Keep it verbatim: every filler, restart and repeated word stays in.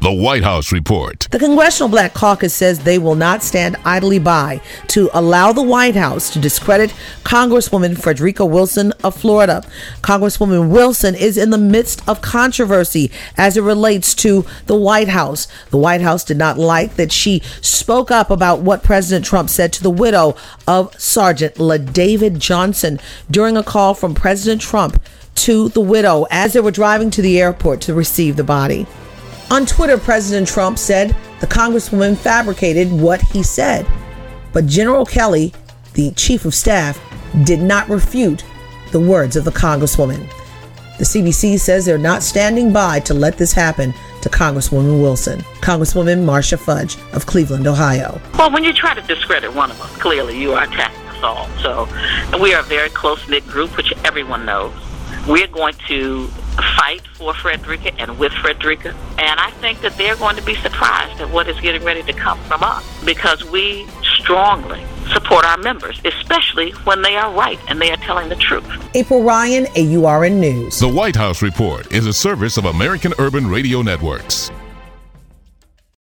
The White House Report. The Congressional Black Caucus says they will not stand idly by to allow the White House to discredit Congresswoman Frederica Wilson of Florida. Congresswoman Wilson is in the midst of controversy as it relates to the White House. The White House did not like that she spoke up about what President Trump said to the widow of Sergeant LaDavid Johnson during a call from President Trump to the widow as they were driving to the airport to receive the body. On Twitter, President Trump said the Congresswoman fabricated what he said. But General Kelly, the chief of staff, did not refute the words of the Congresswoman. The C D C says they're not standing by to let this happen to Congresswoman Wilson. Congresswoman Marcia Fudge of Cleveland, Ohio. Well, when you try to discredit one of us, clearly you are attacking us all. So we are a very close-knit group, which everyone knows. We're going to fight for Frederica and with Frederica. And I think that they're going to be surprised at what is getting ready to come from us, because we strongly support our members, especially when they are right and they are telling the truth. April Ryan, A U R N News. The White House Report is a service of American Urban Radio Networks.